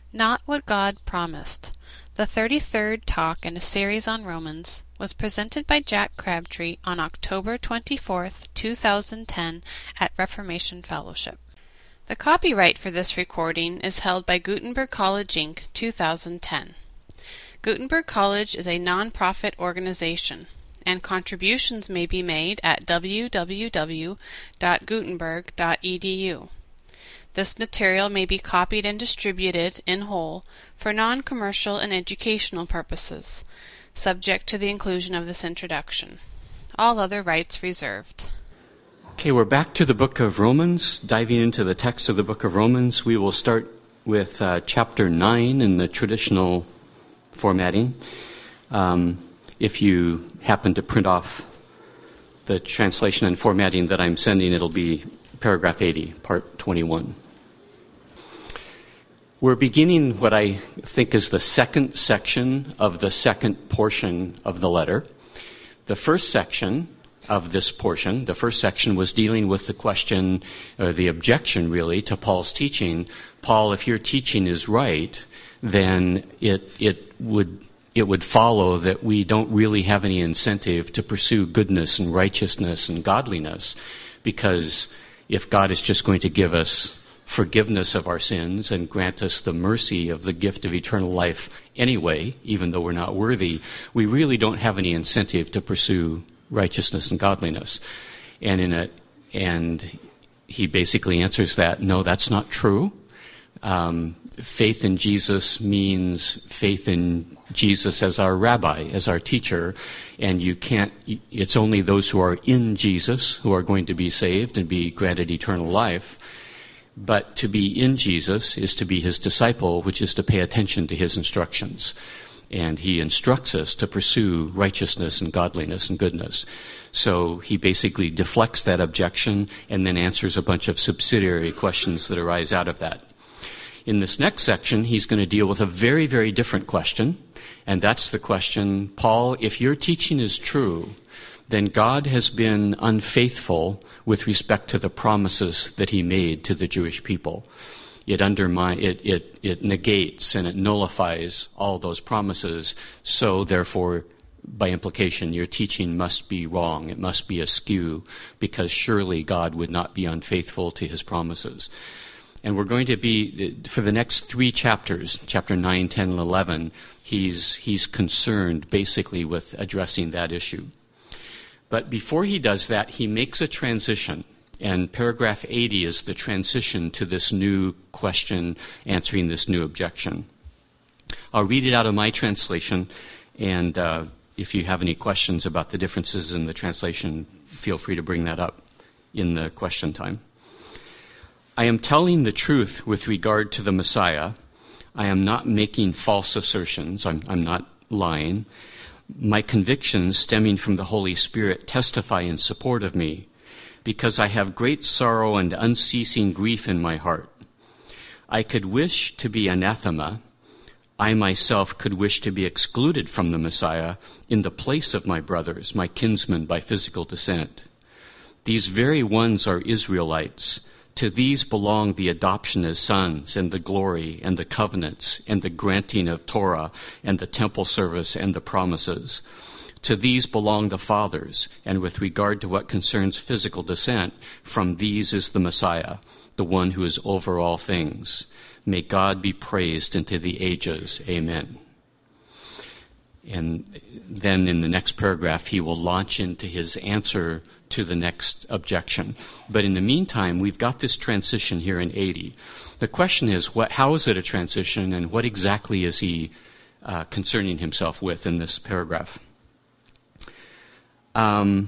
Not What God Promised. The 33rd talk in a series on Romans was presented by Jack Crabtree on October 24th, 2010 at Reformation Fellowship. The copyright for this recording is held by Gutenberg College, Inc., 2010. Gutenberg College is a non-profit organization, and contributions may be made at www.gutenberg.edu. This material may be copied and distributed in whole for non-commercial and educational purposes, subject to the inclusion of this introduction. All other rights reserved. Okay, we're back to the book of Romans, diving into the text of the book of Romans. We will start with chapter 9 in the traditional formatting. If you happen to print off the translation and formatting that I'm sending, it'll be paragraph 80, part 21. We're beginning what I think is the second section of the second portion of the letter. The first section of this portion, the first section was dealing with the question, or the objection really, to Paul's teaching. Paul, if your teaching is right, then it would follow that we don't really have any incentive to pursue goodness and righteousness and godliness, because if God is just going to give us forgiveness of our sins and grant us the mercy of the gift of eternal life anyway, even though we're not worthy, we really don't have any incentive to pursue righteousness and godliness. And he basically answers that, no, that's not true. Faith in Jesus means faith in Jesus as our rabbi, as our teacher, and it's only those who are in Jesus who are going to be saved and be granted eternal life. But to be in Jesus is to be his disciple, which is to pay attention to his instructions. And he instructs us to pursue righteousness and godliness and goodness. So he basically deflects that objection and then answers a bunch of subsidiary questions that arise out of that. In this next section, he's going to deal with a very, very different question, and that's the question, Paul, if your teaching is true, then God has been unfaithful with respect to the promises that he made to the Jewish people. It negates and it nullifies all those promises, so therefore, by implication, your teaching must be wrong. It must be askew, because surely God would not be unfaithful to his promises. And we're going to be, for the next 3 chapters, chapter 9, 10, and 11, he's concerned basically with addressing that issue. But before he does that, he makes a transition. And paragraph 80 is the transition to this new question, answering this new objection. I'll read it out of my translation, and if you have any questions about the differences in the translation, feel free to bring that up in the question time. I am telling the truth with regard to the Messiah. I am not making false assertions. I'm not lying. My convictions stemming from the Holy Spirit testify in support of me, because I have great sorrow and unceasing grief in my heart. I could wish to be anathema. I myself could wish to be excluded from the Messiah in the place of my brothers, my kinsmen by physical descent. These very ones are Israelites. To these belong the adoption as sons, and the glory, and the covenants, and the granting of Torah, and the temple service, and the promises. To these belong the fathers, and with regard to what concerns physical descent, from these is the Messiah, the one who is over all things. May God be praised into the ages. Amen. And then in the next paragraph, he will launch into his answer to the next objection. But in the meantime, we've got this transition here in 80. The question is, how is it a transition, and what exactly is he concerning himself with in this paragraph? Let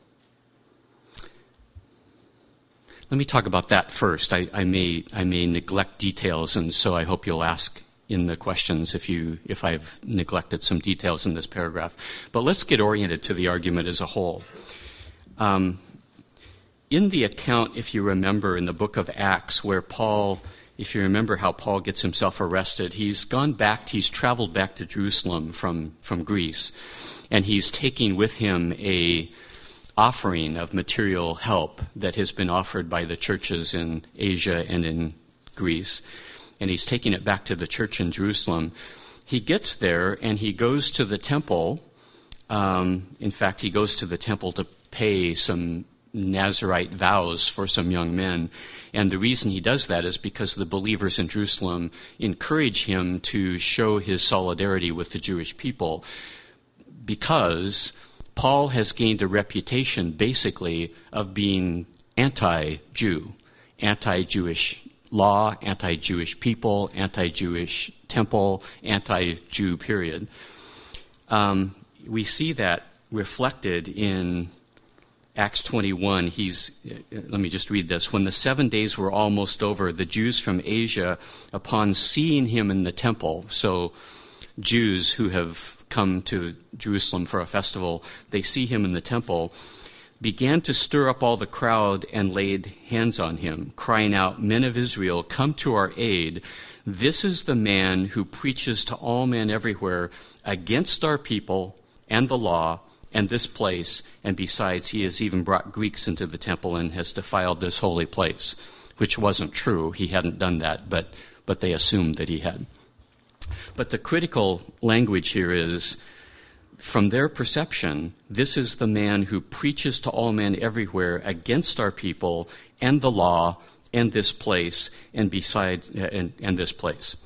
me talk about that first. I may neglect details, and so I hope you'll ask in the questions if I've neglected some details in this paragraph. But let's get oriented to the argument as a whole. In the account, if you remember, in the book of Acts, where Paul, if you remember how Paul gets himself arrested, he's traveled back to Jerusalem from Greece, and he's taking with him a offering of material help that has been offered by the churches in Asia and in Greece. and he's taking it back to the church in Jerusalem. He gets there, and he goes to the temple. In fact, he goes to the temple to pay some Nazirite vows for some young men. And the reason he does that is because the believers in Jerusalem encourage him to show his solidarity with the Jewish people, because Paul has gained a reputation basically of being anti-Jew, anti-Jewish law, anti-Jewish people, anti-Jewish temple, anti-Jew period. We see that reflected in Acts 21, let me just read this. When the 7 days were almost over, the Jews from Asia, upon seeing him in the temple, so Jews who have come to Jerusalem for a festival, they see him in the temple, began to stir up all the crowd and laid hands on him, crying out, "Men of Israel, come to our aid. This is the man who preaches to all men everywhere against our people and the law and this place, and besides, he has even brought Greeks into the temple and has defiled this holy place," which wasn't true. He hadn't done that, but they assumed that he had. But the critical language here is, from their perception, this is the man who preaches to all men everywhere against our people and the law and this place, and besides, and this place.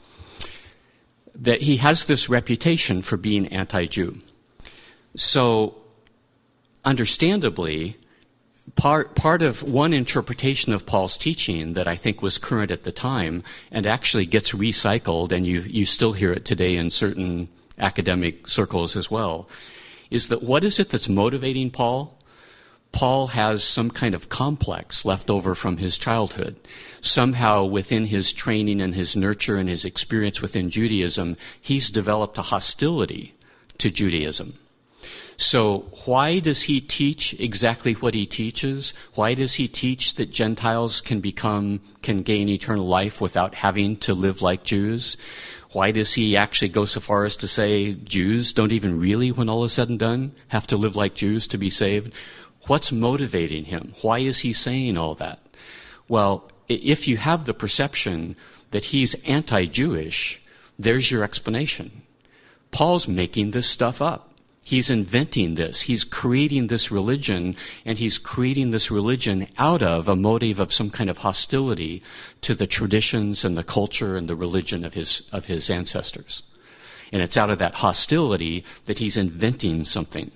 That he has this reputation for being anti-Jew. So, understandably, part of one interpretation of Paul's teaching that I think was current at the time and actually gets recycled, and you still hear it today in certain academic circles as well, is that what is it that's motivating Paul? Paul has some kind of complex left over from his childhood. Somehow within his training and his nurture and his experience within Judaism, he's developed a hostility to Judaism. So why does he teach exactly what he teaches? Why does he teach that Gentiles can gain eternal life without having to live like Jews? Why does he actually go so far as to say Jews don't even really, when all is said and done, have to live like Jews to be saved? What's motivating him? Why is he saying all that? Well, if you have the perception that he's anti-Jewish, there's your explanation. Paul's making this stuff up. He's inventing this. He's creating this religion, and he's creating this religion out of a motive of some kind of hostility to the traditions and the culture and the religion of his ancestors. And it's out of that hostility that he's inventing something.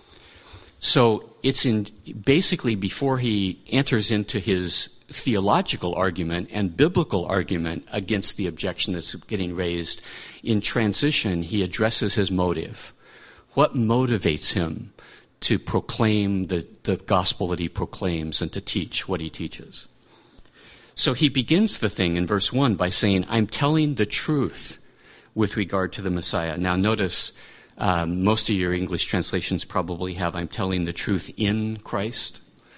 So it's basically before he enters into his theological argument and biblical argument against the objection that's getting raised, in transition, he addresses his motive. What motivates him to proclaim the gospel that he proclaims and to teach what he teaches? So he begins the thing in verse 1 by saying, "I'm telling the truth with regard to the Messiah." Now notice, most of your English translations probably have, "I'm telling the truth in Christ."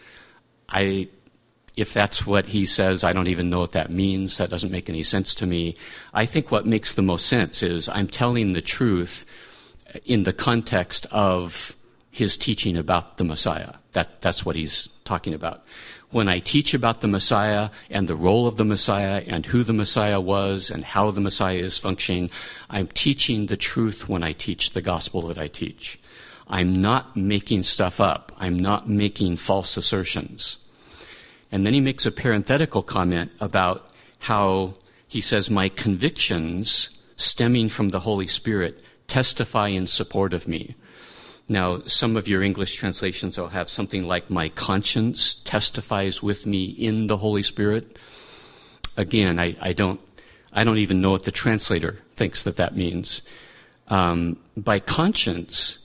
If that's what he says, I don't even know what that means. That doesn't make any sense to me. I think what makes the most sense is, I'm telling the truth in the context of his teaching about the Messiah. That's what he's talking about. When I teach about the Messiah and the role of the Messiah and who the Messiah was and how the Messiah is functioning, I'm teaching the truth when I teach the gospel that I teach. I'm not making stuff up. I'm not making false assertions. And then he makes a parenthetical comment about how he says, "My convictions stemming from the Holy Spirit testify in support of me." Now, some of your English translations will have something like, "My conscience testifies with me in the Holy Spirit." Again, I don't even know what the translator thinks that means. By conscience,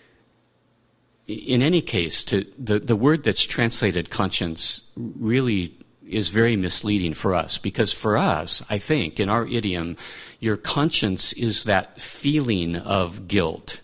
in any case, the word that's translated conscience really is very misleading for us, because for us, I think, in our idiom, your conscience is that feeling of guilt.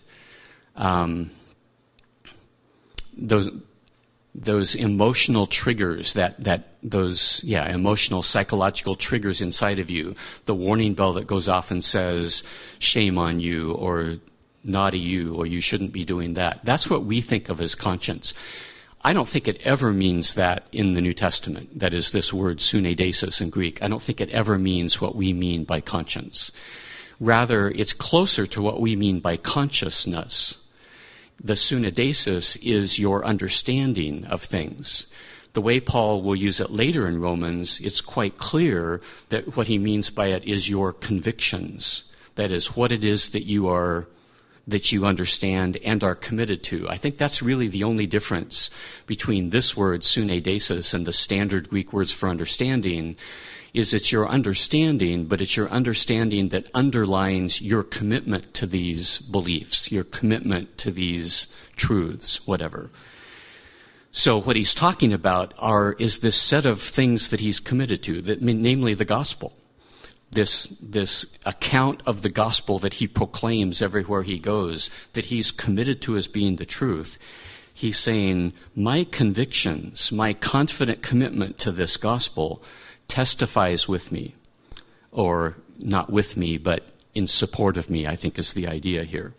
Those emotional triggers, emotional psychological triggers inside of you, the warning bell that goes off and says, "Shame on you," or "Naughty you," or "You shouldn't be doing that." That's what we think of as conscience. I don't think it ever means that in the New Testament. That is this word suneidesis in Greek. I don't think it ever means what we mean by conscience. Rather, it's closer to what we mean by consciousness. The suneidesis is your understanding of things. The way Paul will use it later in Romans, it's quite clear that what he means by it is your convictions. That is, what it is that you understand and are committed to. I think that's really the only difference between this word, suneidesis, and the standard Greek words for understanding, is it's your understanding, but it's your understanding that underlines your commitment to these beliefs, your commitment to these truths, whatever. So what he's talking about is this set of things that he's committed to, namely the gospel. This account of the gospel that he proclaims everywhere he goes, that he's committed to as being the truth. He's saying, my convictions, my confident commitment to this gospel testifies with me, or not with me, but in support of me, I think is the idea here.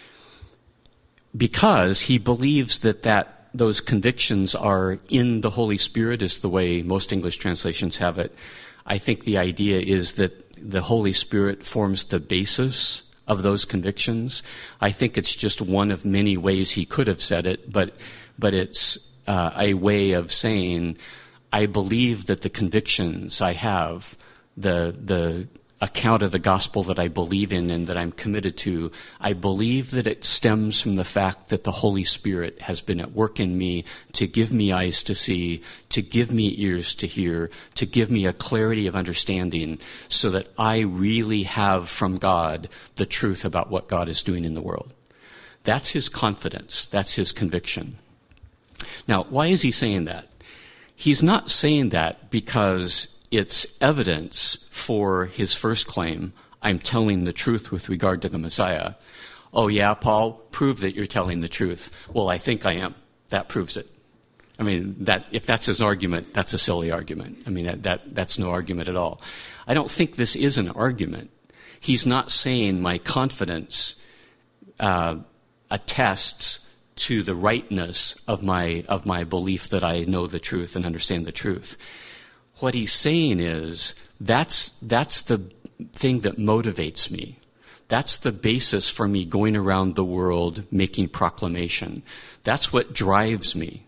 Because he believes that those convictions are in the Holy Spirit, is the way most English translations have it. I think the idea is that the Holy Spirit forms the basis of those convictions. I think it's just one of many ways he could have said it, but it's a way of saying, I believe that the convictions I have, the account of the gospel that I believe in and that I'm committed to, I believe that it stems from the fact that the Holy Spirit has been at work in me to give me eyes to see, to give me ears to hear, to give me a clarity of understanding so that I really have from God the truth about what God is doing in the world. That's his confidence. That's his conviction. Now, why is he saying that? He's not saying that because it's evidence for his first claim, I'm telling the truth with regard to the Messiah. Oh yeah, Paul, prove that you're telling the truth. Well, I think I am. That proves it. I mean, if that's his argument, that's a silly argument. I mean, that's no argument at all. I don't think this is an argument. He's not saying my confidence attests to the rightness of my belief that I know the truth and understand the truth. What he's saying is, that's the thing that motivates me. That's the basis for me going around the world making proclamation. That's what drives me.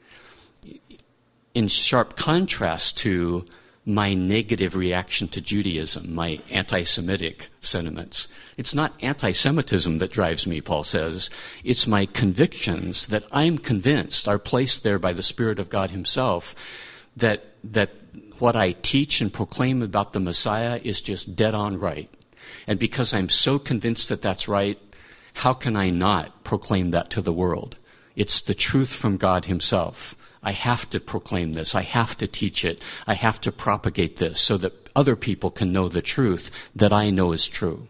In sharp contrast to my negative reaction to Judaism, my anti-Semitic sentiments. It's not anti-Semitism that drives me, Paul says. It's my convictions that I'm convinced are placed there by the Spirit of God himself that what I teach and proclaim about the Messiah is just dead on right. And because I'm so convinced that that's right, how can I not proclaim that to the world? It's the truth from God himself. I have to proclaim this. I have to teach it. I have to propagate this so that other people can know the truth that I know is true.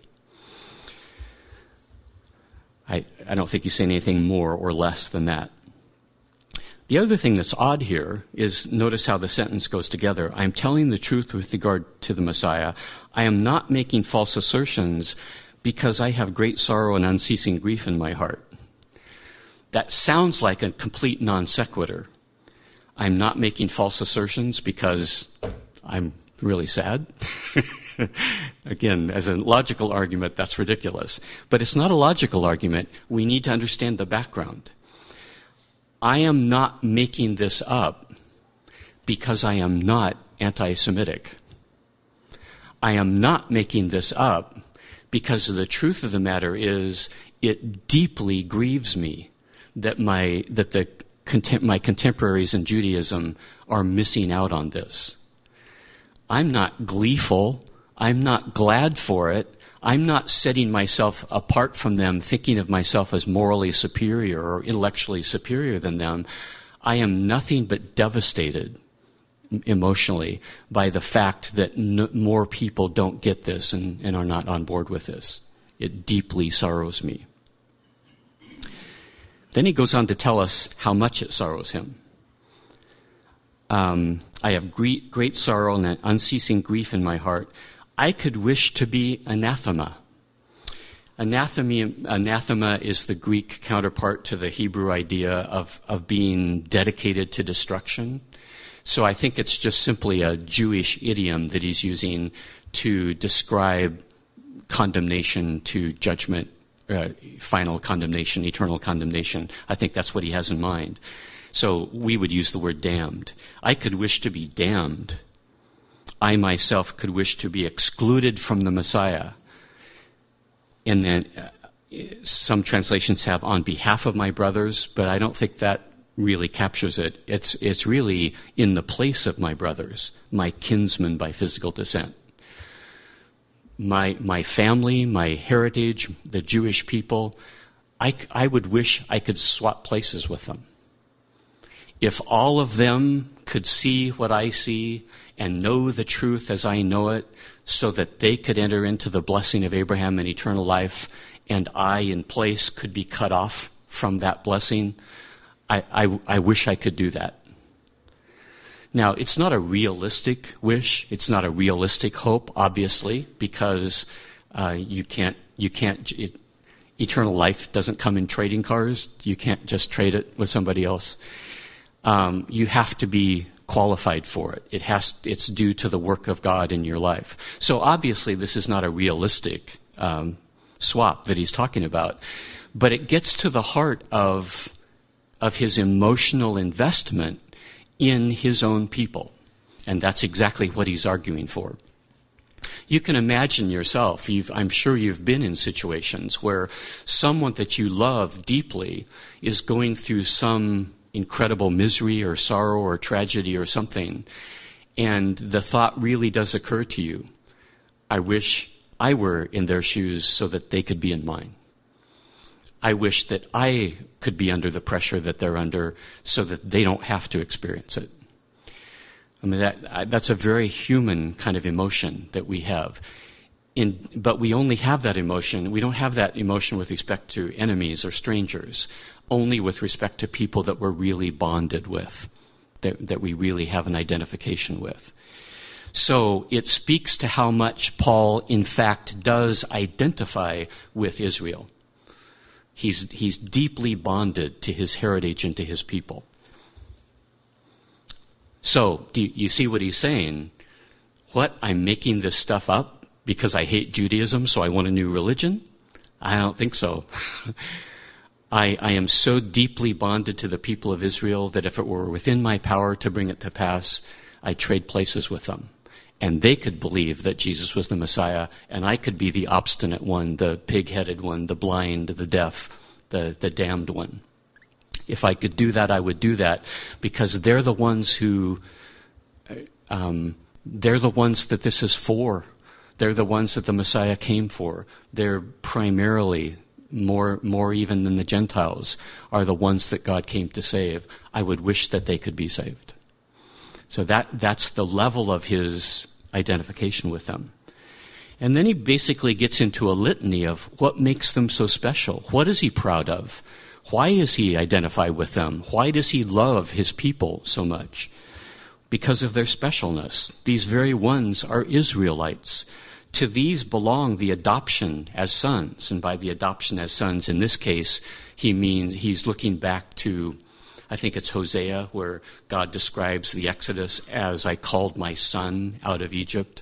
I don't think he's saying anything more or less than that. The other thing that's odd here is, notice how the sentence goes together. I am telling the truth with regard to the Messiah. I am not making false assertions because I have great sorrow and unceasing grief in my heart. That sounds like a complete non sequitur. I'm not making false assertions because I'm really sad. Again, as a logical argument, that's ridiculous. But it's not a logical argument. We need to understand the background. I am not making this up because I am not anti-Semitic. I am not making this up because the truth of the matter is it deeply grieves me that my contemporaries in Judaism are missing out on this. I'm not gleeful. I'm not glad for it. I'm not setting myself apart from them, thinking of myself as morally superior or intellectually superior than them. I am nothing but devastated emotionally by the fact that more people don't get this and are not on board with this. It deeply sorrows me. Then he goes on to tell us how much it sorrows him. I have great sorrow and an unceasing grief in my heart. I could wish to be anathema. Anathema is the Greek counterpart to the Hebrew idea of being dedicated to destruction. So I think it's just simply a Jewish idiom that he's using to describe condemnation to judgment, final condemnation, eternal condemnation. I think that's what he has in mind. So we would use the word damned. I could wish to be damned. I myself could wish to be excluded from the Messiah. And then some translations have on behalf of my brothers, but I don't think that really captures it. It's really in the place of my brothers, my kinsmen by physical descent. My family, my heritage, the Jewish people, I would wish I could swap places with them. If all of them could see what I see and know the truth as I know it, so that they could enter into the blessing of Abraham and eternal life, and I in place could be cut off from that blessing, I wish I could do that. Now, it's not a realistic wish. It's not a realistic hope, obviously, because eternal life doesn't come in trading cards. You can't just trade it with somebody else. You have to be qualified for it. It's due to the work of God in your life. So obviously, this is not a realistic swap that he's talking about, but it gets to the heart of his emotional investment in his own people. And that's exactly what he's arguing for. You can imagine yourself, I'm sure you've been in situations where someone that you love deeply is going through some incredible misery or sorrow or tragedy or something, and the thought really does occur to you, I wish I were in their shoes so that they could be in mine. I wish that I could be under the pressure that they're under so that they don't have to experience it. I mean, that's a very human kind of emotion that we have. But we only have that emotion. We don't have that emotion with respect to enemies or strangers, only with respect to people that we're really bonded with, that we really have an identification with. So it speaks to how much Paul, in fact, does identify with Israel. He's deeply bonded to his heritage and to his people. So, do you see what he's saying? What, I'm making this stuff up because I hate Judaism, so I want a new religion? I don't think so. I am so deeply bonded to the people of Israel that if it were within my power to bring it to pass, I'd trade places with them. And they could believe that Jesus was the Messiah, and I could be the obstinate one, the pig-headed one, the blind, the deaf, the damned one. If I could do that, I would do that, because they're the ones who, they're the ones that this is for. They're the ones that the Messiah came for. They're primarily, more even than the Gentiles, are the ones that God came to save. I would wish that they could be saved. So that's the level of his identification with them. And then he basically gets into a litany of what makes them so special. What is he proud of? Why is he identified with them? Why does he love his people so much? Because of their specialness. These very ones are Israelites. To these belong the adoption as sons. And by the adoption as sons, in this case, he means he's looking back to, I think it's Hosea, where God describes the Exodus as I called my son out of Egypt.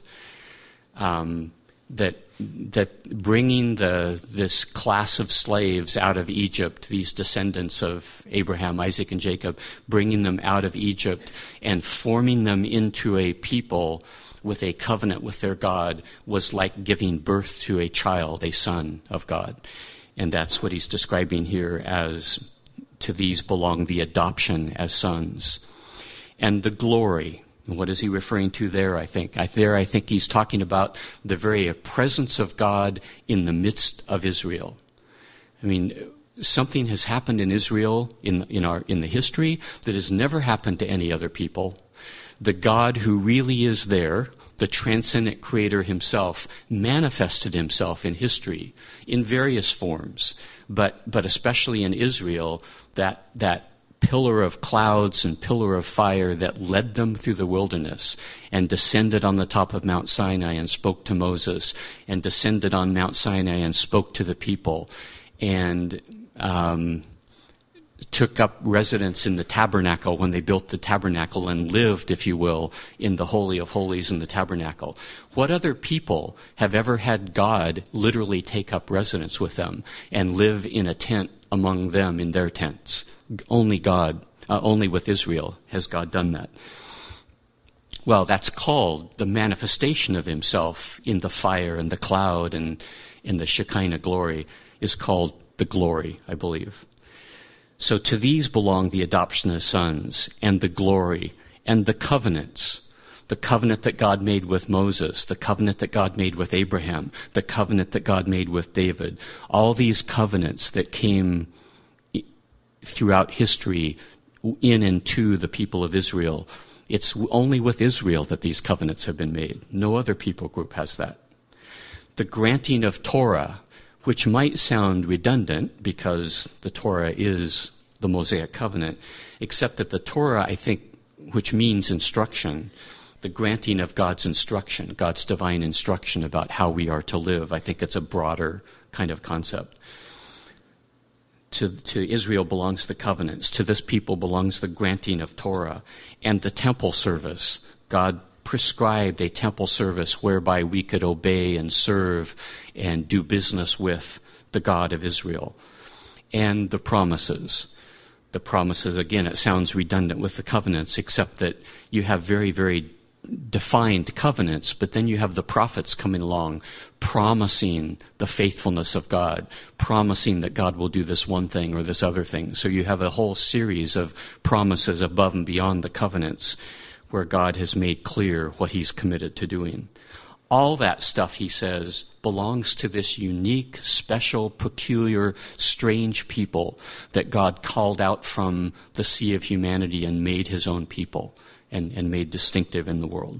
That bringing this class of slaves out of Egypt, these descendants of Abraham, Isaac, and Jacob, bringing them out of Egypt and forming them into a people with a covenant with their God was like giving birth to a child, a son of God. And that's what he's describing here as to these belong the adoption as sons. And the glory. What is he referring to there, I think? I think he's talking about the very presence of God in the midst of Israel. I mean, something has happened in Israel in the history that has never happened to any other people. The God who really is there, the transcendent creator himself, manifested himself in history in various forms, but especially in Israel, that pillar of clouds and pillar of fire that led them through the wilderness and descended on the top of Mount Sinai and spoke to Moses and descended on Mount Sinai and spoke to the people and took up residence in the tabernacle when they built the tabernacle and lived, if you will, in the Holy of Holies in the tabernacle. What other people have ever had God literally take up residence with them and live in a tent among them in their tents? Only God, only with Israel has God done that. Well, that's called the manifestation of himself in the fire and the cloud and in the Shekinah glory is called the glory, I believe. So to these belong the adoption of sons and the glory and the covenants. The covenant that God made with Moses, the covenant that God made with Abraham, the covenant that God made with David. All these covenants that came throughout history in and to the people of Israel. It's only with Israel that these covenants have been made. No other people group has that. The granting of Torah, which might sound redundant because the Torah is the Mosaic covenant, except that the Torah, I think, which means instruction, the granting of God's instruction, God's divine instruction about how we are to live, I think it's a broader kind of concept. To Israel belongs the covenants. To this people belongs the granting of Torah and the temple service. God prescribed a temple service whereby we could obey and serve and do business with the God of Israel. And the promises. The promises, again, it sounds redundant with the covenants, except that you have very, very defined covenants, but then you have the prophets coming along promising the faithfulness of God, promising that God will do this one thing or this other thing. So you have a whole series of promises above and beyond the covenants where God has made clear what he's committed to doing. All that stuff, he says, belongs to this unique, special, peculiar, strange people that God called out from the sea of humanity and made his own people and made distinctive in the world.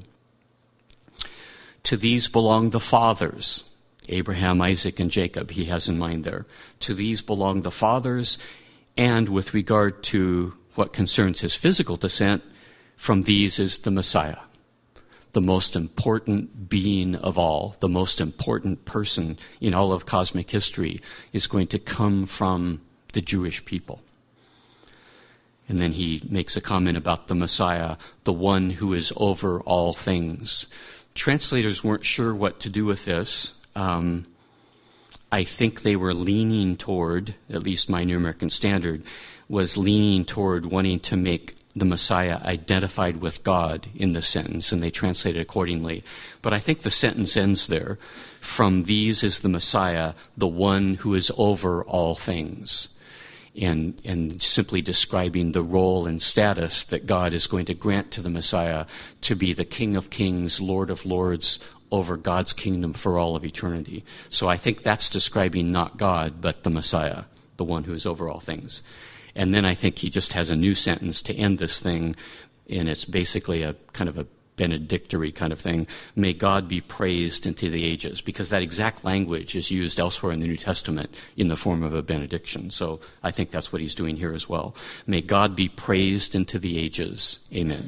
To these belong the fathers, Abraham, Isaac, and Jacob, he has in mind there. To these belong the fathers, and with regard to what concerns his physical descent, from these is the Messiah, the most important being of all, the most important person in all of cosmic history is going to come from the Jewish people. And then he makes a comment about the Messiah, the one who is over all things. Translators weren't sure what to do with this. I think they were leaning toward, at least my New American Standard, was leaning toward wanting to make the Messiah identified with God in the sentence, and they translated accordingly. But I think the sentence ends there. From these is the Messiah, the one who is over all things. And simply describing the role and status that God is going to grant to the Messiah to be the King of Kings, Lord of Lords, over God's kingdom for all of eternity. So I think that's describing not God, but the Messiah, the one who is over all things. And then I think he just has a new sentence to end this thing, and it's basically a kind of a benedictory kind of thing. May God be praised into the ages, because that exact language is used elsewhere in the New Testament in the form of a benediction. So I think that's what he's doing here as well. May God be praised into the ages. Amen.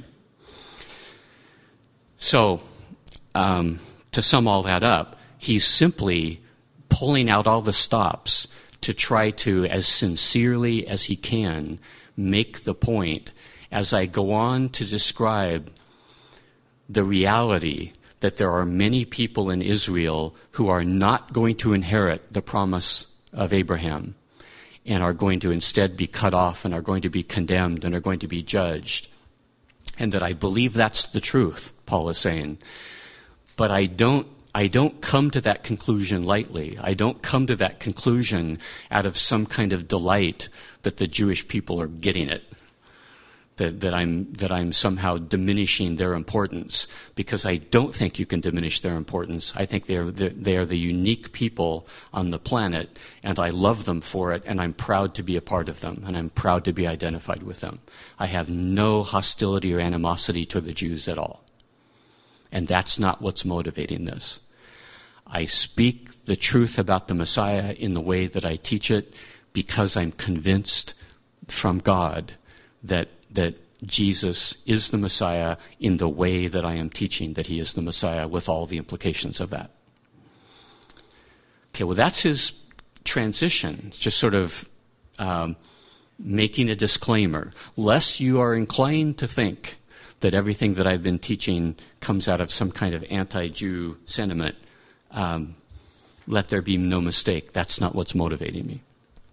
So, to sum all that up, he's simply pulling out all the stops to try to, as sincerely as he can, make the point as I go on to describe the reality that there are many people in Israel who are not going to inherit the promise of Abraham and are going to instead be cut off and are going to be condemned and are going to be judged. And that I believe that's the truth, Paul is saying. But I don't come to that conclusion lightly. I don't come to that conclusion out of some kind of delight that the Jewish people are getting it. That I'm somehow diminishing their importance, because I don't think you can diminish their importance. I think they are the unique people on the planet, and I love them for it, and I'm proud to be a part of them, and I'm proud to be identified with them. I have no hostility or animosity to the Jews at all. And that's not what's motivating this. I speak the truth about the Messiah in the way that I teach it because I'm convinced from God that Jesus is the Messiah in the way that I am teaching that he is the Messiah, with all the implications of that. Okay, well, that's his transition, just sort of making a disclaimer, lest you are inclined to think that everything that I've been teaching comes out of some kind of anti-Jew sentiment. Let there be no mistake. That's not what's motivating me.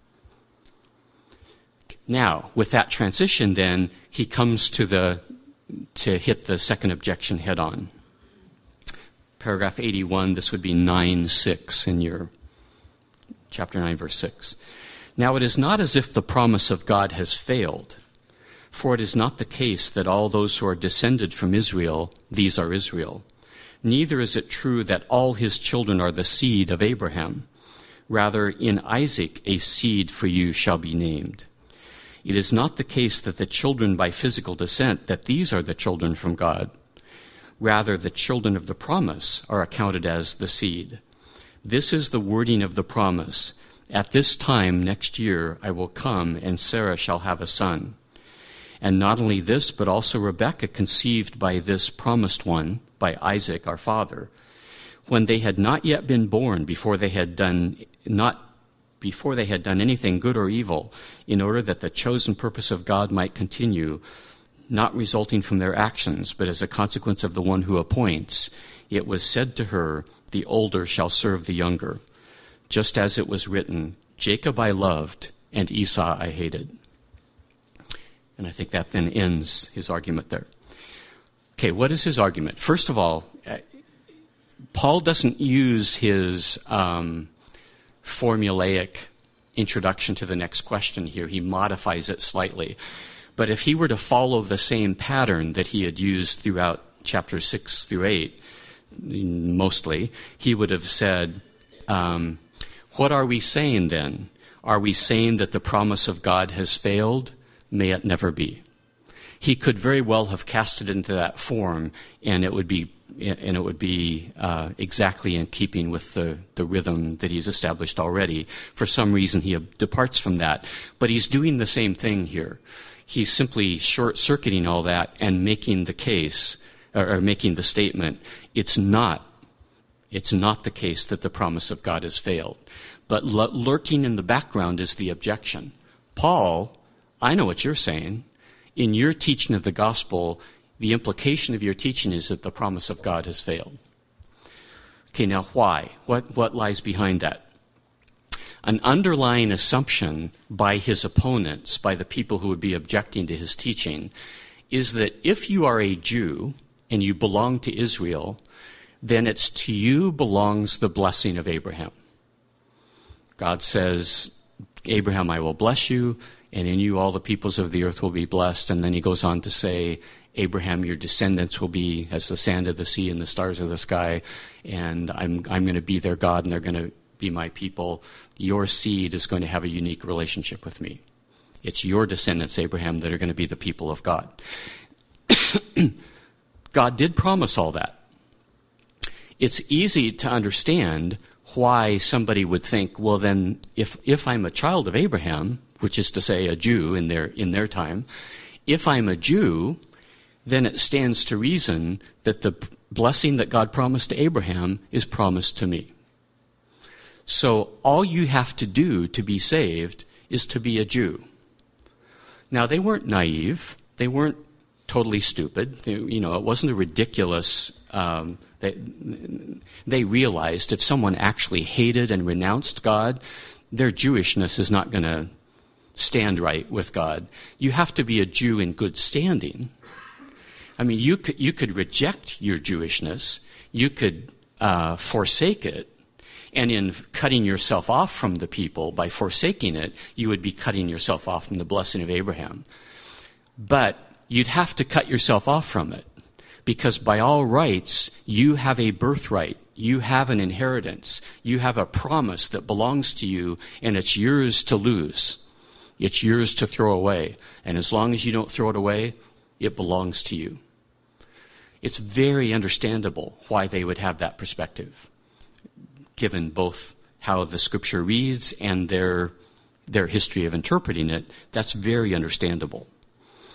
Now, with that transition, then, he comes to hit the second objection head on. Paragraph 81, this would be 9:6 in your chapter 9, verse 6. Now, it is not as if the promise of God has failed, for it is not the case that all those who are descended from Israel, these are Israel. Neither is it true that all his children are the seed of Abraham. Rather, in Isaac a seed for you shall be named. It is not the case that the children by physical descent, that these are the children from God. Rather, the children of the promise are accounted as the seed. This is the wording of the promise. At this time next year I will come, and Sarah shall have a son. And not only this, but also Rebekah conceived by this promised one, by Isaac our father, when they had not yet been born, before they had done anything good or evil, in order that the chosen purpose of God might continue, not resulting from their actions, but as a consequence of the one who appoints. It was said to her, the older shall serve the younger. Just as it was written, Jacob I loved, and Esau I hated. And I think that then ends his argument there. Okay, what is his argument? First of all, Paul doesn't use his formulaic introduction to the next question here. He modifies it slightly. But if he were to follow the same pattern that he had used throughout chapters 6 through 8, mostly, he would have said, what are we saying then? Are we saying that the promise of God has failed? May it never be. He could very well have cast it into that form, and it would be exactly in keeping with the rhythm that he's established already. For some reason, he departs from that. But he's doing the same thing here. He's simply short-circuiting all that and making the case, or making the statement, it's not the case that the promise of God has failed. But lurking in the background is the objection. Paul, I know what you're saying. In your teaching of the gospel, the implication of your teaching is that the promise of God has failed. Okay, now why? What lies behind that? An underlying assumption by his opponents, by the people who would be objecting to his teaching, is that if you are a Jew and you belong to Israel, then it's to you belongs the blessing of Abraham. God says, Abraham, I will bless you, and in you all the peoples of the earth will be blessed. And then he goes on to say, Abraham, your descendants will be as the sand of the sea and the stars of the sky, and I'm going to be their God, and they're going to be my people. Your seed is going to have a unique relationship with me. It's your descendants, Abraham, that are going to be the people of God. God did promise all that. It's easy to understand why somebody would think, well then, if I'm a child of Abraham, which is to say a Jew in their time, if I'm a Jew, then it stands to reason that the blessing that God promised to Abraham is promised to me. So all you have to do to be saved is to be a Jew. Now, they weren't naive. They weren't totally stupid. It wasn't a ridiculous... They realized if someone actually hated and renounced God, their Jewishness is not going to stand right with God. You have to be a Jew in good standing. I mean, you could reject your Jewishness. You could forsake it. And in cutting yourself off from the people, by forsaking it, you would be cutting yourself off from the blessing of Abraham. But you'd have to cut yourself off from it. Because by all rights, you have a birthright. You have an inheritance. You have a promise that belongs to you, and it's yours to lose. It's yours to throw away. And as long as you don't throw it away, it belongs to you. It's very understandable why they would have that perspective, given both how the Scripture reads and their history of interpreting it. That's very understandable.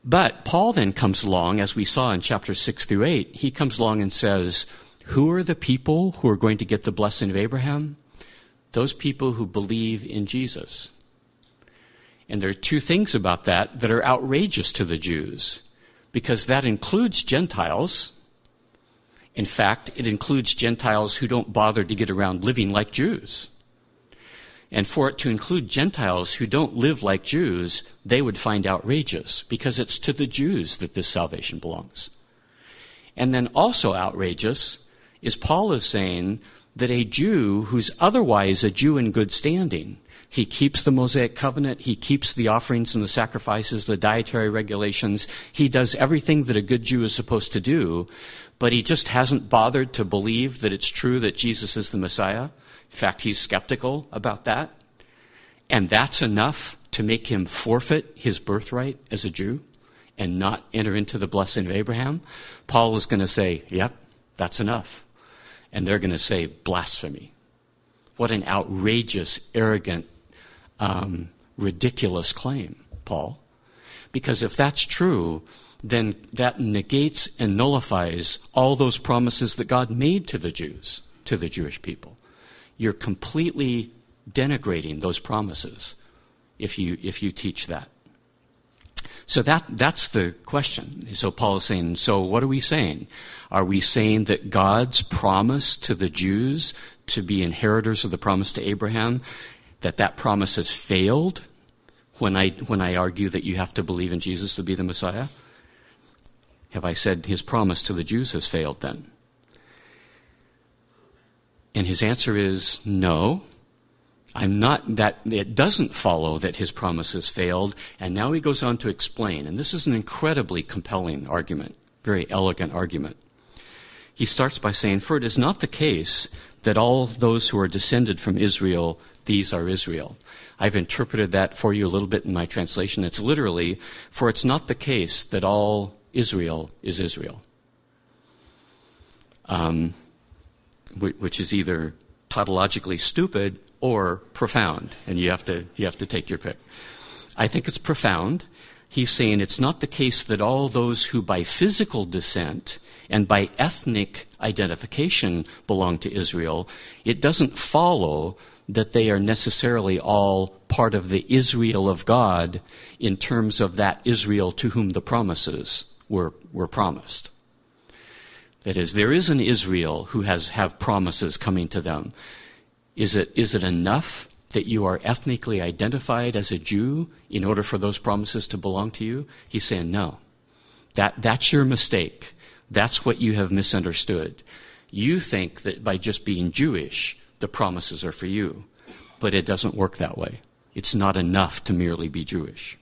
But Paul then comes along, as we saw in chapters 6 through 8, he comes along and says, who are the people who are going to get the blessing of Abraham? Those people who believe in Jesus. And there are two things about that are outrageous to the Jews, because that includes Gentiles. In fact, it includes Gentiles who don't bother to get around living like Jews. And for it to include Gentiles who don't live like Jews, they would find outrageous, because it's to the Jews that this salvation belongs. And then also outrageous is Paul is saying that a Jew who's otherwise a Jew in good standing, he keeps the Mosaic covenant, he keeps the offerings and the sacrifices, the dietary regulations, he does everything that a good Jew is supposed to do, but he just hasn't bothered to believe that it's true that Jesus is the Messiah. In fact, he's skeptical about that. And that's enough to make him forfeit his birthright as a Jew and not enter into the blessing of Abraham. Paul is going to say, yep, that's enough. And they're going to say, blasphemy. What an outrageous, arrogant, ridiculous claim, Paul. Because if that's true, then that negates and nullifies all those promises that God made to the Jews, to the Jewish people. You're completely denigrating those promises if you teach that. So that's the question. So Paul is saying, so what are we saying? Are we saying that God's promise to the Jews to be inheritors of the promise to Abraham, that promise has failed when I argue that you have to believe in Jesus to be the Messiah? Have I said his promise to the Jews has failed then? And his answer is no. I'm not, that it doesn't follow that his promise has failed. And now he goes on to explain. And this is an incredibly compelling argument, very elegant argument. He starts by saying, for it is not the case that all those who are descended from Israel, these are Israel. I've interpreted that for you a little bit in my translation. It's literally, for it's not the case that all Israel is Israel. Which is either tautologically stupid or profound, and you have to take your pick. I think it's profound. He's saying it's not the case that all those who by physical descent and by ethnic identification belong to Israel, it doesn't follow that they are necessarily all part of the Israel of God in terms of that Israel to whom the promises were promised. That is, there is an Israel who have promises coming to them. Is it enough that you are ethnically identified as a Jew in order for those promises to belong to you? He's saying no. That's your mistake. That's what you have misunderstood. You think that by just being Jewish, the promises are for you. But it doesn't work that way. It's not enough to merely be Jewish.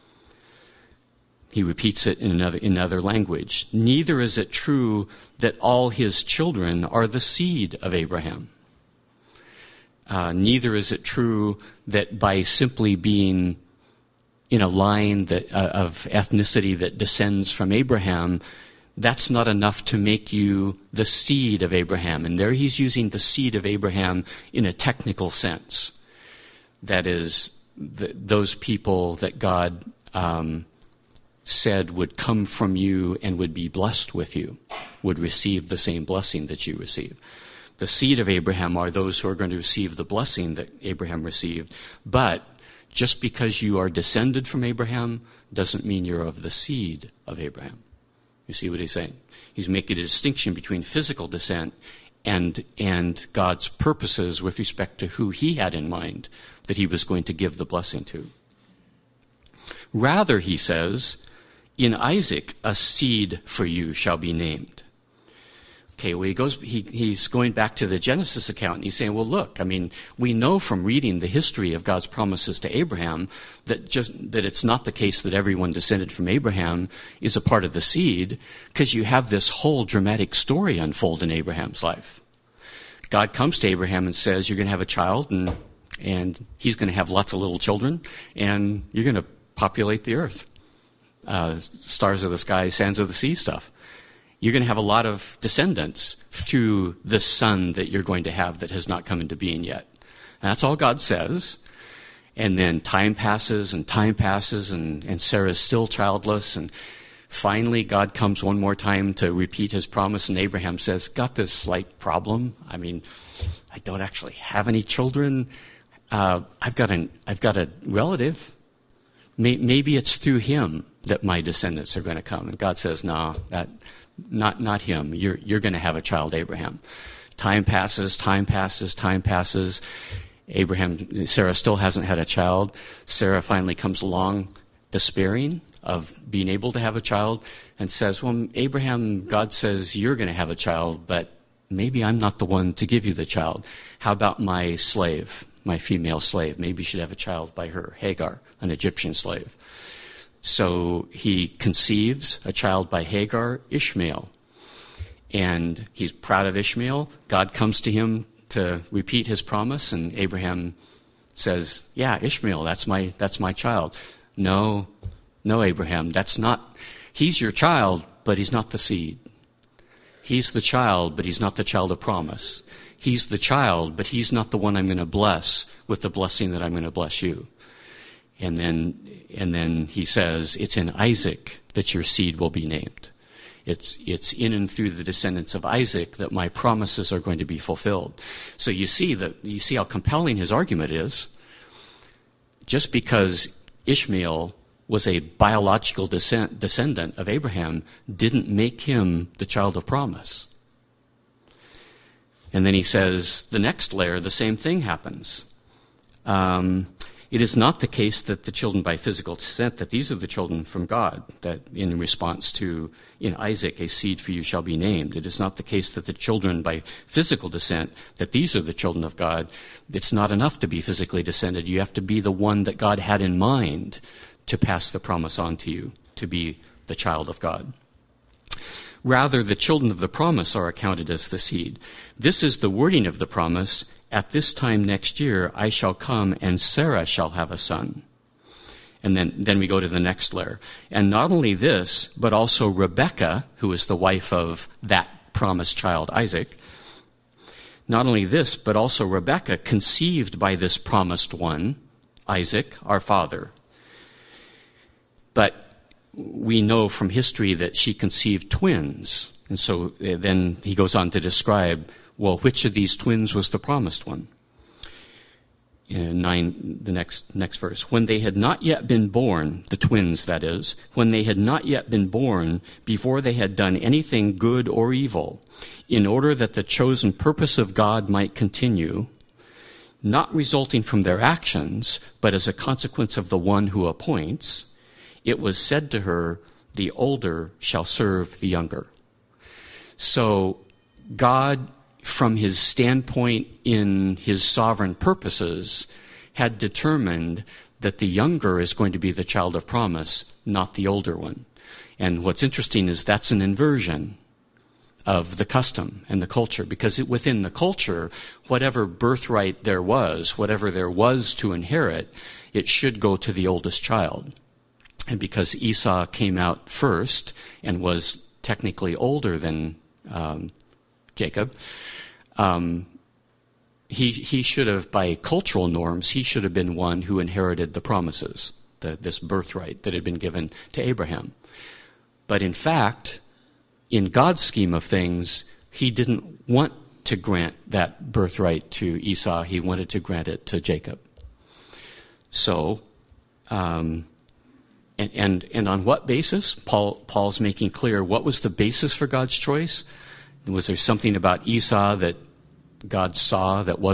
He repeats it in another language. Neither is it true that all his children are the seed of Abraham. Neither is it true that by simply being in a line of ethnicity that descends from Abraham, that's not enough to make you the seed of Abraham. And there he's using the seed of Abraham in a technical sense. That is, those people that God said would come from you and would be blessed with you, would receive the same blessing that you receive. The seed of Abraham are those who are going to receive the blessing that Abraham received. But just because you are descended from Abraham doesn't mean you're of the seed of Abraham. You see what he's saying? He's making a distinction between physical descent and God's purposes with respect to who he had in mind that he was going to give the blessing to. Rather, he says, in Isaac a seed for you shall be named. Okay, well, he's going back to the Genesis account, and he's saying, well, look, I mean, we know from reading the history of God's promises to Abraham that it's not the case that everyone descended from Abraham is a part of the seed, because you have this whole dramatic story unfold in Abraham's life. God comes to Abraham and says, you're going to have a child, and he's going to have lots of little children, and you're going to populate the earth. Stars of the sky, sands of the sea stuff. You're going to have a lot of descendants through the son that you're going to have that has not come into being yet. And that's all God says. And then time passes, and Sarah's still childless. And finally, God comes one more time to repeat his promise, and Abraham says, got this slight problem. I mean, I don't actually have any children. I've got a relative. Maybe it's through him that my descendants are going to come. And God says, no, not him. You're going to have a child, Abraham. Time passes. Sarah still hasn't had a child. Sarah finally comes along, despairing of being able to have a child, and says, well, Abraham, God says you're going to have a child, but maybe I'm not the one to give you the child. How about my slave, my female slave? Maybe you should have a child by her, Hagar, an Egyptian slave. So he conceives a child by Hagar, Ishmael. And he's proud of Ishmael. God comes to him to repeat his promise, and Abraham says, yeah, Ishmael, that's my child. No, Abraham, he's your child, but he's not the seed. He's the child, but he's not the child of promise. He's the child, but he's not the one I'm going to bless with the blessing that I'm going to bless you. And then he says, it's in Isaac that your seed will be named. It's in and through the descendants of Isaac that my promises are going to be fulfilled. So you see how compelling his argument is. Just because Ishmael was a biological descendant of Abraham didn't make him the child of promise. And then he says, the next layer, the same thing happens. It is not the case that the children by physical descent, that these are the children from God, that in response to, in Isaac, a seed for you shall be named. It is not the case that the children by physical descent, that these are the children of God. It's not enough to be physically descended. You have to be the one that God had in mind to pass the promise on to you, to be the child of God. Rather, the children of the promise are accounted as the seed. This is the wording of the promise. At this time next year, I shall come, and Sarah shall have a son. And then we go to the next layer. And not only this, but also Rebekah, who is the wife of that promised child, Isaac. Not only this, but also Rebekah conceived by this promised one, Isaac, our father. But we know from history that she conceived twins. And so then he goes on to describe, well, which of these twins was the promised one? The next verse. When they had not yet been born, the twins, that is, when they had not yet been born, before they had done anything good or evil, in order that the chosen purpose of God might continue, not resulting from their actions, but as a consequence of the one who appoints, it was said to her, the older shall serve the younger. So God, from his standpoint in his sovereign purposes, had determined that the younger is going to be the child of promise, not the older one. And what's interesting is that's an inversion of the custom and the culture, because within the culture, whatever birthright there was, whatever there was to inherit, it should go to the oldest child. And because Esau came out first and was technically older than Jacob, he should have, by cultural norms, he should have been one who inherited the promises, this birthright that had been given to Abraham. But in fact, in God's scheme of things, he didn't want to grant that birthright to Esau. He wanted to grant it to Jacob. So, and on what basis? Paul's making clear what was the basis for God's choice. Was there something about Esau that God saw that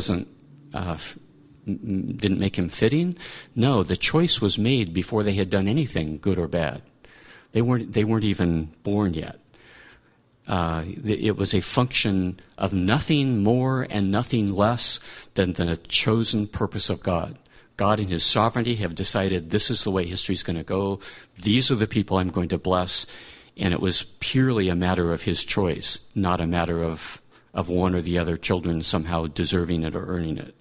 didn't make him fitting? No, the choice was made before they had done anything good or bad. They weren't even born yet. It was a function of nothing more and nothing less than the chosen purpose of God. God in his sovereignty have decided this is the way history is going to go. These are the people I'm going to bless. And it was purely a matter of his choice, not a matter of one or the other children somehow deserving it or earning it.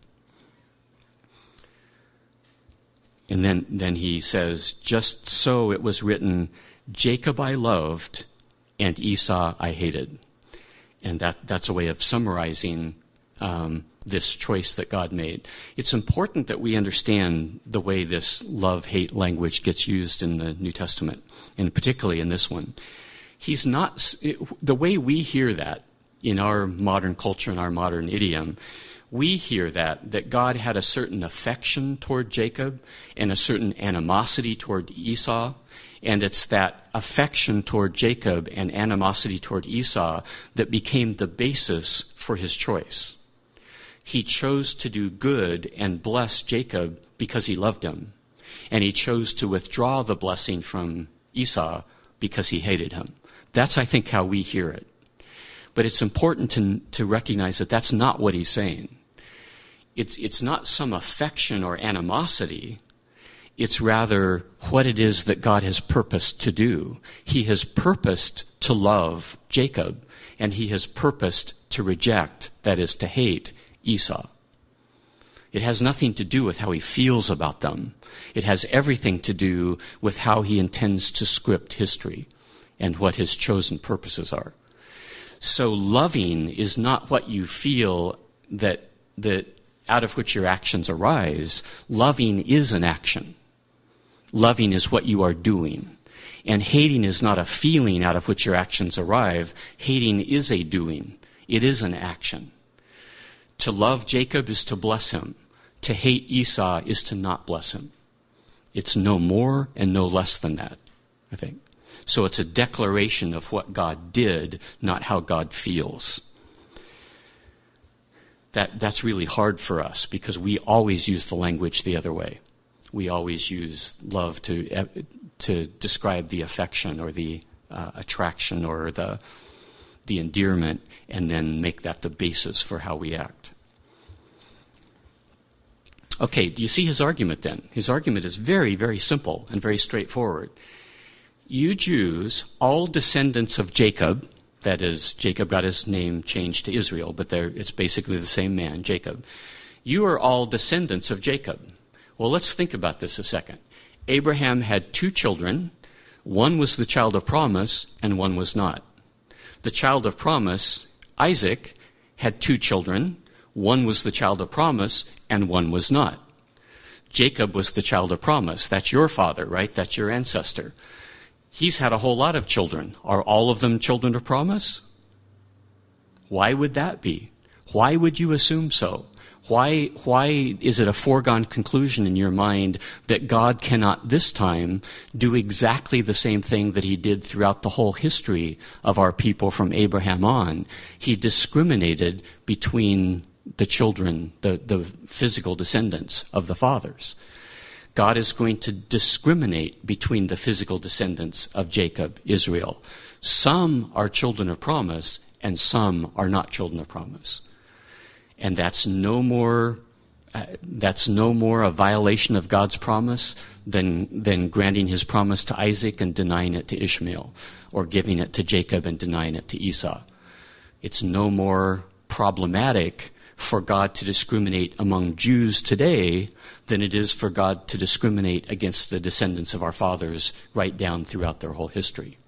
And then he says, just so it was written, Jacob I loved and Esau I hated. And that's a way of summarizing this choice that God made. It's important that we understand the way this love-hate language gets used in the New Testament, and particularly in this one. The way we hear that in our modern culture and our modern idiom, we hear that God had a certain affection toward Jacob and a certain animosity toward Esau, and it's that affection toward Jacob and animosity toward Esau that became the basis for his choice. He chose to do good and bless Jacob because he loved him, and he chose to withdraw the blessing from Esau because he hated him. That's, I think, how we hear it. But it's important to recognize that that's not what he's saying. It's not some affection or animosity. It's rather what it is that God has purposed to do. He has purposed to love Jacob, and he has purposed to reject, that is, to hate, Esau. It has nothing to do with how he feels about them. It has everything to do with how he intends to script history and what his chosen purposes are. So loving is not what you feel that out of which your actions arise. Loving is an action. Loving is what you are doing. And hating is not a feeling out of which your actions arrive. Hating is a doing. It is an action. To love Jacob is to bless him. To hate Esau is to not bless him. It's no more and no less than that, I think. So it's a declaration of what God did, not how God feels. That's really hard for us because we always use the language the other way. We always use love to describe the affection or the attraction or the endearment, and then make that the basis for how we act. Okay, do you see his argument then? His argument is very, very simple and very straightforward. You Jews, all descendants of Jacob, that is, Jacob got his name changed to Israel, but it's basically the same man, Jacob. You are all descendants of Jacob. Well, let's think about this a second. Abraham had 2 children. One was the child of promise, and one was not. The child of promise, Isaac, had 2 children. One was the child of promise, and one was not. Jacob was the child of promise. That's your father, right? That's your ancestor. He's had a whole lot of children. Are all of them children of promise? Why would that be? Why would you assume so? Why is it a foregone conclusion in your mind that God cannot this time do exactly the same thing that he did throughout the whole history of our people from Abraham on? He discriminated between the children, the physical descendants of the fathers. God is going to discriminate between the physical descendants of Jacob, Israel. Some are children of promise, and some are not children of promise. And that's no more a violation of God's promise than granting his promise to Isaac and denying it to Ishmael, or giving it to Jacob and denying it to Esau. It's no more problematic for God to discriminate among Jews today than it is for God to discriminate against the descendants of our fathers right down throughout their whole history.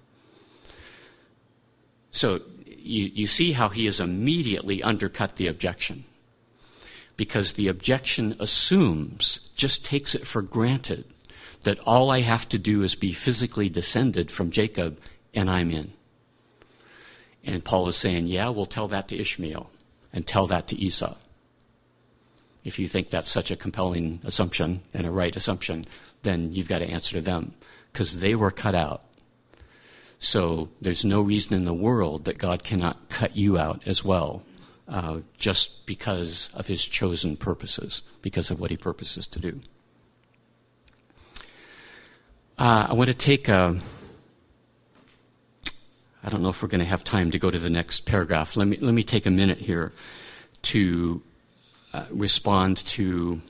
So you see how he has immediately undercut the objection. Because the objection assumes, just takes it for granted, that all I have to do is be physically descended from Jacob and I'm in. And Paul is saying, yeah, we'll tell that to Ishmael and tell that to Esau. If you think that's such a compelling assumption and a right assumption, then you've got to answer to them, because they were cut out. So there's no reason in the world that God cannot cut you out as well, just because of his chosen purposes, because of what he purposes to do. I want to take I don't know if we're going to have time to go to the next paragraph. Let me take a minute here to respond to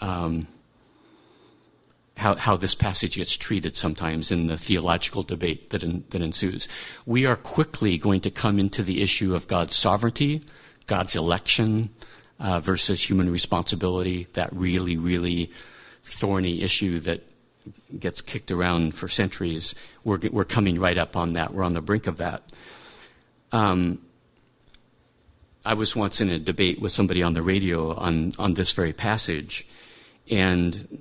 how this passage gets treated sometimes in the theological debate that ensues. We are quickly going to come into the issue of God's sovereignty, God's election versus human responsibility, that really, really thorny issue that gets kicked around for centuries. We're coming right up on that. We're on the brink of that. I was once in a debate with somebody on the radio on this very passage, and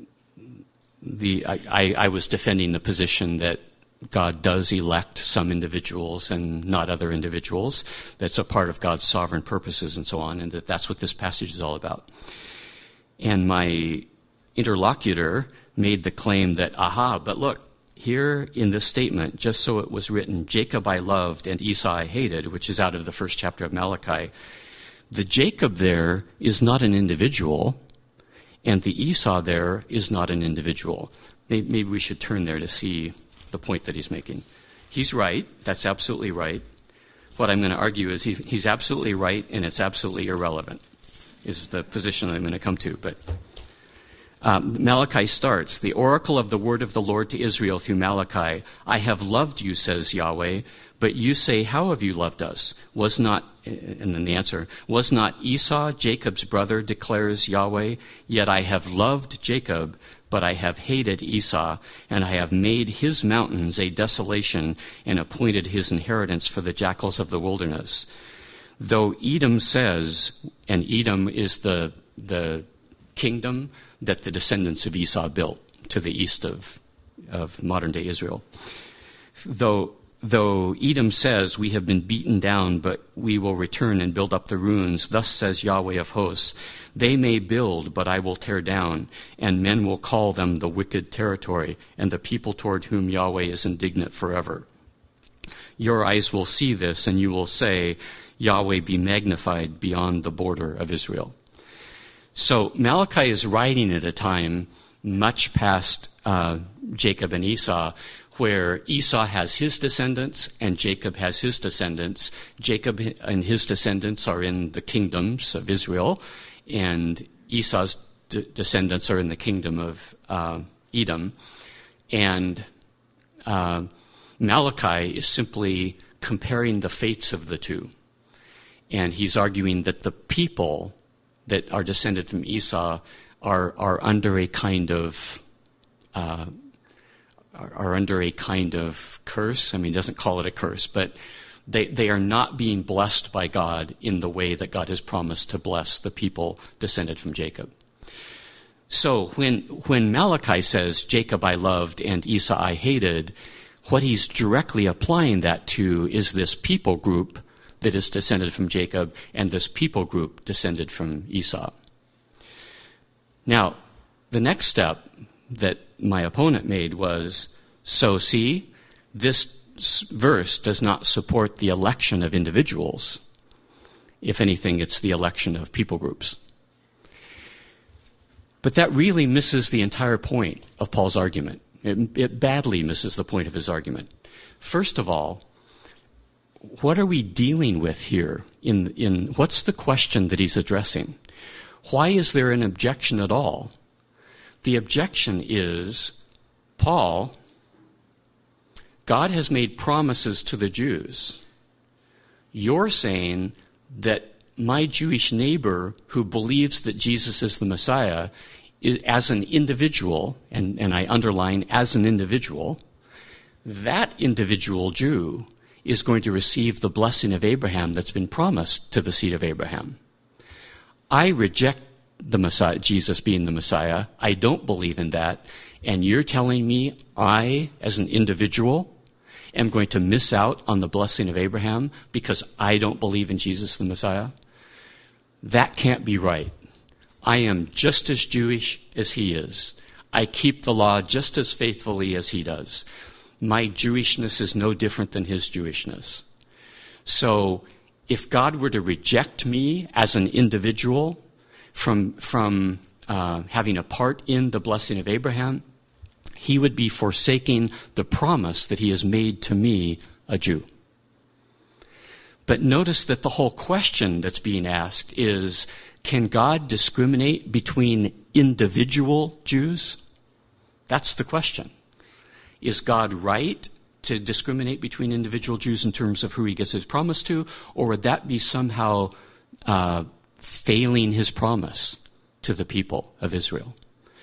I was defending the position that God does elect some individuals and not other individuals. That's a part of God's sovereign purposes and so on, and that's what this passage is all about. And my interlocutor made the claim that, but look, here in this statement, just so it was written, Jacob I loved and Esau I hated, which is out of the first chapter of Malachi. The Jacob there is not an individual, and the Esau there is not an individual. Maybe we should turn there to see the point that he's making. He's right. That's absolutely right. What I'm going to argue is he's absolutely right, and it's absolutely irrelevant, is the position I'm going to come to. But Malachi starts, the oracle of the word of the Lord to Israel through Malachi. I have loved you, says Yahweh, but you say, how have you loved us? And then the answer, was not Esau Jacob's brother, declares Yahweh? Yet I have loved Jacob, but I have hated Esau, and I have made his mountains a desolation and appointed his inheritance for the jackals of the wilderness. Though Edom says, and Edom is the kingdom that the descendants of Esau built to the east of modern-day Israel. Though Edom says, we have been beaten down, but we will return and build up the ruins, thus says Yahweh of hosts, they may build, but I will tear down, and men will call them the wicked territory, and the people toward whom Yahweh is indignant forever. Your eyes will see this, and you will say, Yahweh be magnified beyond the border of Israel. So Malachi is writing at a time much past Jacob and Esau, where Esau has his descendants and Jacob has his descendants. Jacob and his descendants are in the kingdoms of Israel, and Esau's descendants are in the kingdom of Edom. And Malachi is simply comparing the fates of the two. And he's arguing that the people that are descended from Esau are under a kind of curse. I mean, he doesn't call it a curse, but they are not being blessed by God in the way that God has promised to bless the people descended from Jacob. So when Malachi says, Jacob I loved and Esau I hated, what he's directly applying that to is this people group that is descended from Jacob and this people group descended from Esau. Now, the next step that my opponent made was, so see, this verse does not support the election of individuals. If anything, it's the election of people groups. But that really misses the entire point of Paul's argument. It badly misses the point of his argument. First of all, what are we dealing with here? What's the question that he's addressing? Why is there an objection at all? The objection is, Paul, God has made promises to the Jews. You're saying that my Jewish neighbor who believes that Jesus is the Messiah, as an individual, and I underline as an individual, that individual Jew is going to receive the blessing of Abraham that's been promised to the seed of Abraham. I reject the Messiah, Jesus being the Messiah. I don't believe in that. And you're telling me I, as an individual, am going to miss out on the blessing of Abraham because I don't believe in Jesus the Messiah? That can't be right. I am just as Jewish as he is. I keep the law just as faithfully as he does. My Jewishness is no different than his Jewishness. So if God were to reject me as an individual from having a part in the blessing of Abraham, he would be forsaking the promise that he has made to me, a Jew. But notice that the whole question that's being asked is, can God discriminate between individual Jews? That's the question. Is God right to discriminate between individual Jews in terms of who he gives his promise to, or would that be somehow failing his promise to the people of Israel?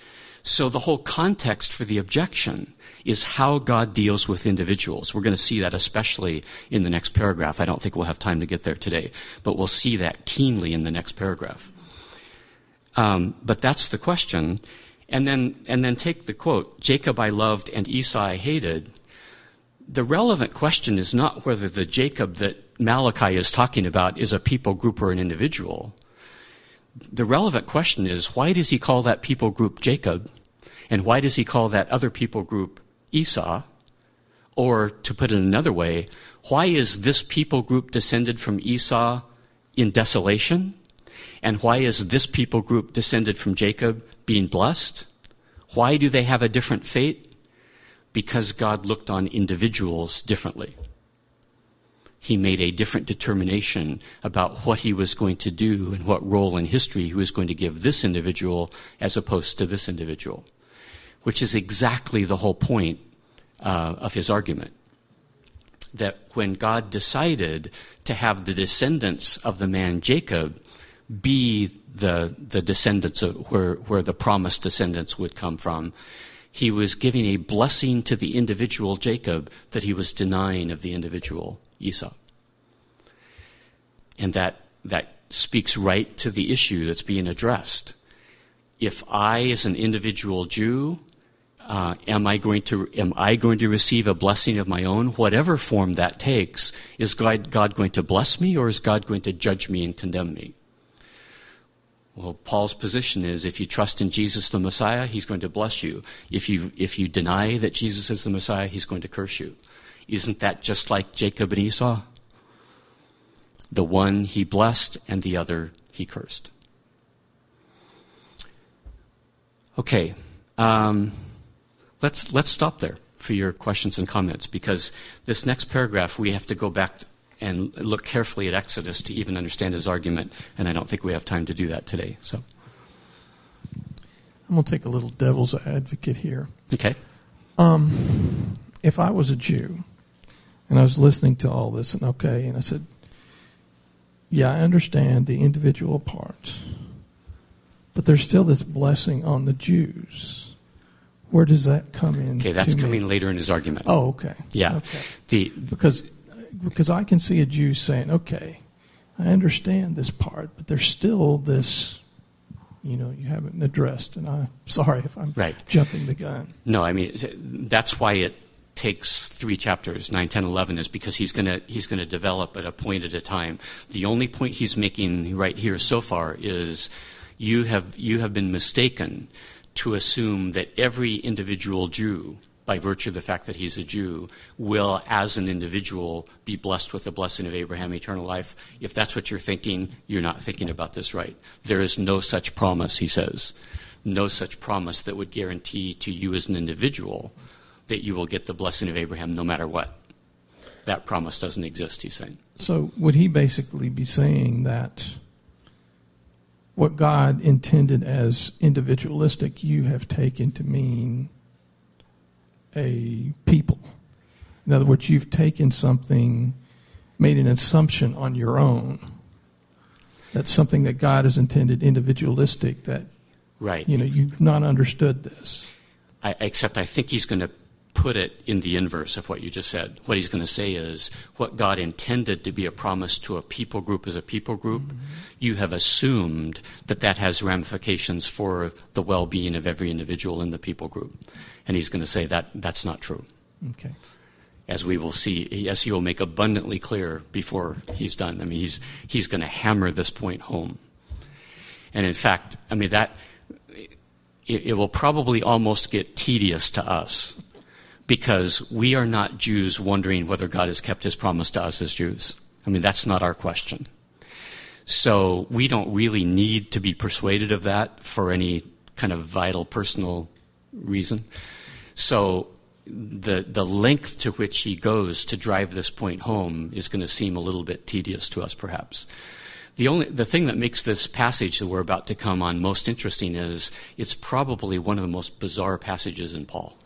So the whole context for the objection is how God deals with individuals. We're going to see that especially in the next paragraph. I don't think we'll have time to get there today, but we'll see that keenly in the next paragraph. But that's the question. And then take the quote, Jacob I loved and Esau I hated. The relevant question is not whether the Jacob that Malachi is talking about is a people group or an individual. The relevant question is, why does he call that people group Jacob? And why does he call that other people group Esau? Or, to put it another way, why is this people group descended from Esau in desolation? And why is this people group descended from Jacob being blessed? Why do they have a different fate? Because God looked on individuals differently. He made a different determination about what he was going to do and what role in history he was going to give this individual as opposed to this individual, which is exactly the whole point of his argument. That when God decided to have the descendants of the man Jacob be the descendants of where the promised descendants would come from, he was giving a blessing to the individual Jacob that he was denying of the individual Esau. And that speaks right to the issue that's being addressed. If I, as an individual Jew, am I going to receive a blessing of my own, whatever form that takes? Is God going to bless me, or is God going to judge me and condemn me? Well, Paul's position is, if you trust in Jesus the Messiah, he's going to bless you. If you deny that Jesus is the Messiah, he's going to curse you. Isn't that just like Jacob and Esau? The one he blessed and the other he cursed. Okay, let's stop there for your questions and comments, because this next paragraph we have to go back and look carefully at Exodus to even understand his argument, and I don't think we have time to do that today. So, I'm going to take a little devil's advocate here. Okay. If I was a Jew and I was listening to all this, and I said, yeah, I understand the individual parts, but there's still this blessing on the Jews. Where does that come in? Okay, that's coming later in his argument. Oh, okay. Yeah. Okay. Because I can see a Jew saying, okay, I understand this part, but there's still this, you haven't addressed, and I'm sorry if I'm jumping the gun. No, I mean, that's why it takes 3 chapters, 9, 10, 11, is because he's going to develop at a point at a time. The only point he's making right here so far is you have been mistaken to assume that every individual Jew, by virtue of the fact that he's a Jew, will, as an individual, be blessed with the blessing of Abraham, eternal life. If that's what you're thinking, you're not thinking about this right. There is no such promise, he says. No such promise that would guarantee to you as an individual that you will get the blessing of Abraham no matter what. That promise doesn't exist, he's saying. So would he basically be saying that what God intended as individualistic, you have taken to mean a people? In other words, you've taken something, made an assumption on your own. That's something that God has intended individualistic, that you've not understood this. Except I think he's going to put it in the inverse of what you just said. What he's going to say is, what God intended to be a promise to a people group as a people group, you have assumed that has ramifications for the well-being of every individual in the people group. And he's going to say that's not true. Okay. As we will see, as he will make abundantly clear before he's done. I mean, he's going to hammer this point home. And in fact, I mean, it will probably almost get tedious to us, because we are not Jews wondering whether God has kept his promise to us as Jews. I mean, that's not our question. So we don't really need to be persuaded of that for any kind of vital personal reason. So the length to which he goes to drive this point home is going to seem a little bit tedious to us, perhaps. The thing that makes this passage that we're about to come on most interesting is it's probably one of the most bizarre passages in Paul.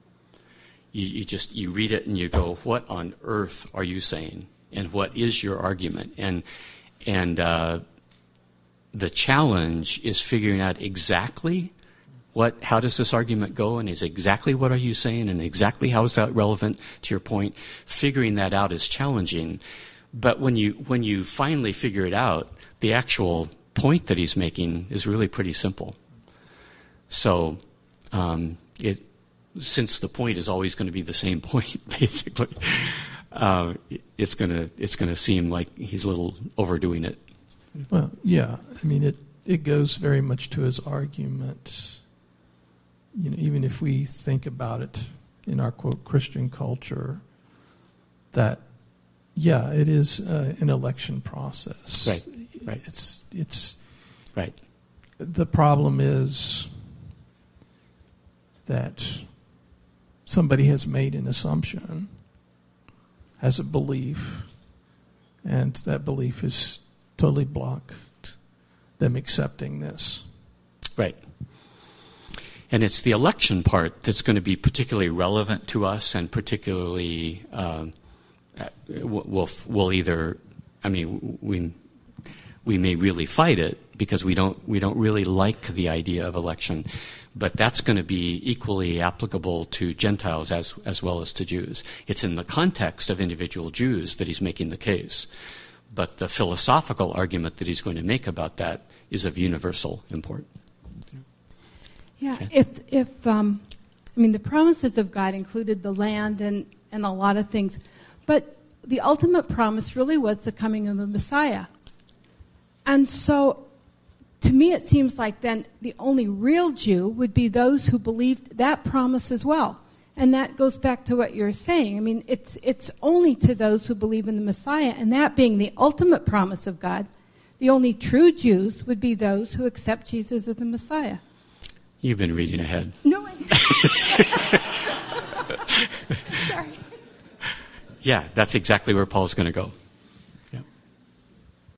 You read it and you go, what on earth are you saying? And what is your argument? And the challenge is figuring out exactly how does this argument go, and is exactly what are you saying, and exactly how is that relevant to your point? Figuring that out is challenging. But when you finally figure it out, the actual point that he's making is really pretty simple. So since the point is always going to be the same point, basically, it's gonna seem like he's a little overdoing it. Well, yeah. I mean, it goes very much to his argument. You know, even if we think about it in our quote Christian culture, that it is an election process. Right. It's right. The problem is that somebody has made an assumption, has a belief, and that belief is totally blocked them accepting this. Right. And it's the election part that's going to be particularly relevant to us, and particularly we'll either, I mean, we may really fight it because we don't really like the idea of election, but that's going to be equally applicable to Gentiles as well as to Jews. It's in the context of individual Jews that he's making the case, but the philosophical argument that he's going to make about that is of universal import. Yeah, if I mean, the promises of God included the land and a lot of things, but the ultimate promise really was the coming of the Messiah. And so, to me, it seems like then the only real Jew would be those who believed that promise as well. And that goes back to what you're saying. I mean, it's only to those who believe in the Messiah, and that being the ultimate promise of God, the only true Jews would be those who accept Jesus as the Messiah. You've been reading ahead. No, sorry. Yeah, that's exactly where Paul's going to go.